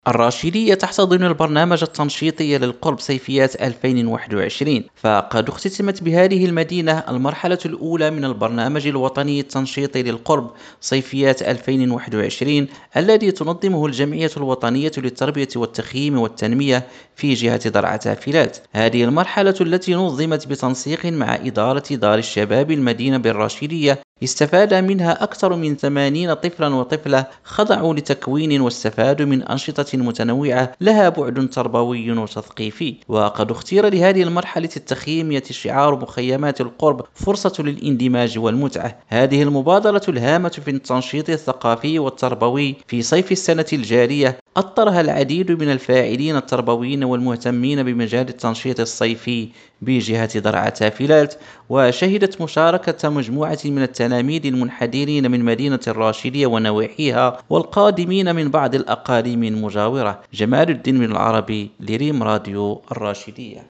الراشدية تحتضن البرنامج التنشيطي للقرب صيفيات 2021، فقد اختتمت بهذه المدينة المرحلة الأولى من البرنامج الوطني التنشيطي للقرب صيفيات 2021 الذي تنظمه الجمعية الوطنية للتربية والتخييم والتنمية في جهة درعا تافلات. هذه المرحلة التي نظمت بتنسيق مع إدارة دار الشباب المدينة بالراشدية استفاد منها أكثر من 80 طفلا وطفلة خضعوا لتكوين واستفادوا من أنشطة متنوعة لها بعد تربوي وتثقيفي. وقد اختير لهذه المرحلة التخييمية شعار مخيمات القرب فرصة للاندماج والمتعة. هذه المبادرة الهامة في التنشيط الثقافي والتربوي في صيف السنة الجارية أطرها العديد من الفاعلين التربويين والمهتمين بمجال التنشيط الصيفي بجهة درعا تافلات، وشهدت مشاركة مجموعة من التلاميذ المنحدرين من مدينة الراشدية ونواحيها والقادمين من بعض الأقاليم المجاورة. جمال الدين من العربي لريم راديو الراشدية.